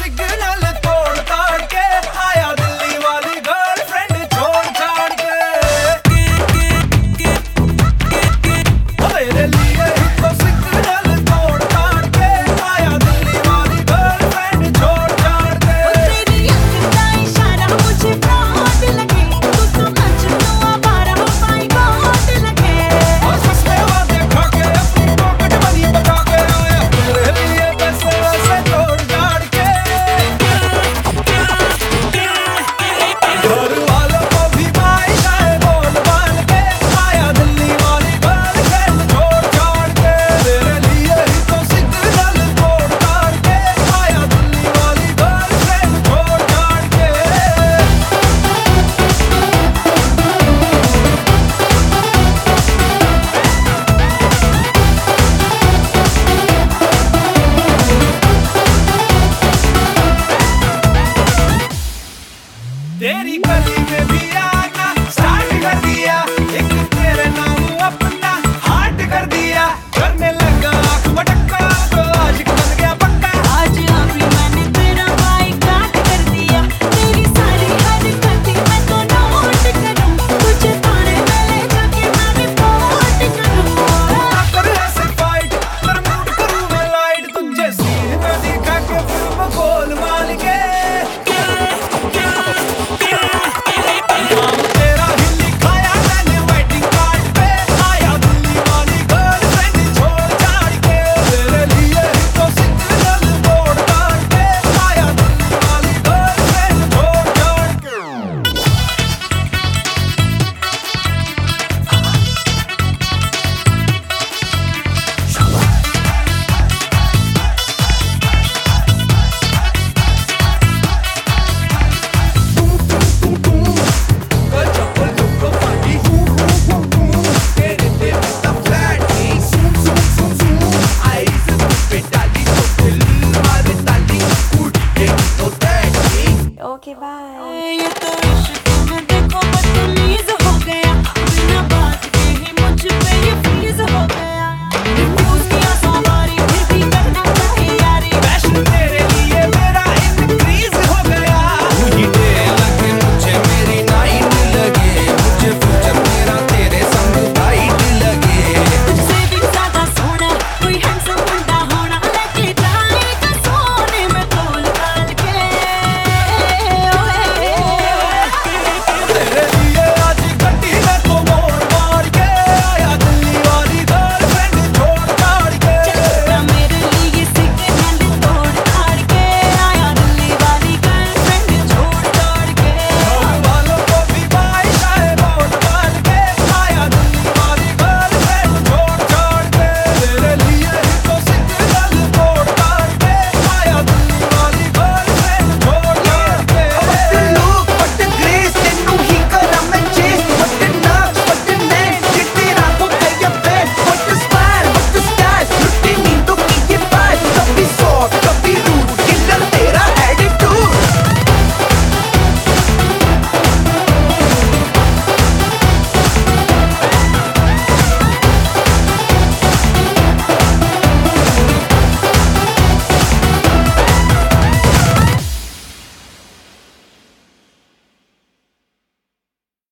Signal तोड़ ताड़ के आया दिल्ली वाली गर्लफ्रेंड छोड़ छाड़ के। मेरे लिए ही तो सिग्नल तोड़ ताड़ के आया दिल्ली वाली गर्लफ्रेंड छोड़ छाड़ के। तेरी आँख का इशारा मुझे फ्रॉड लगे, तू तो मजनू आवारा माय गॉड लगे। और सस्ते वादे खा के अपनी पॉकेट मनी बचा के आया तेरे लिए पैसे वैसे तोड़ ताड़ के। घर वालों को भी बाइश है बोल बाल के आया दिल्ली वाली गर्लफ्रेंड छोड़ छाड़ के। तेरे लिए ही तो सिग्नल तोड़ ताड़ के आया दिल्ली वाली गर्लफ्रेंड छोड़ छाड़ के। तेरी गली में भी आना स्टार्ट कर दिया, एक तेरे नाम अपना हार्ट कर दिया। करने लगा आँख मटक्का तो आज बन गया पक्का। आज अभी मैंने तेरा बाइकाट कर दिया, तेरी सारी हरकतें मैं तो नोट करूं, तुझे थाने में ले जाके मैं रिपोर्ट करूं। कर ऐसे फाइट पर मूड करूं मैं लाइट, तुझे सीन में दिखा के फिल्म गोल माल के। नाम तेरा ही लिखाया मैंने वेडिंग कार्ड पे आया दिल्ली वाली गर्लफ्रेंड छोड़ छाड़ के। तेरे लिए ही तो सिग्नल तोड़ ताड़ के आया दिल्ली वाली गर्लफ्रेंड छोड़ छाड़ के। कल चप्पल तुमको पार्टी तेरे पे मिलता फ्लैट आई से पे डाली तो दिल मारे ताली उठ के तो दैट। Okay bye.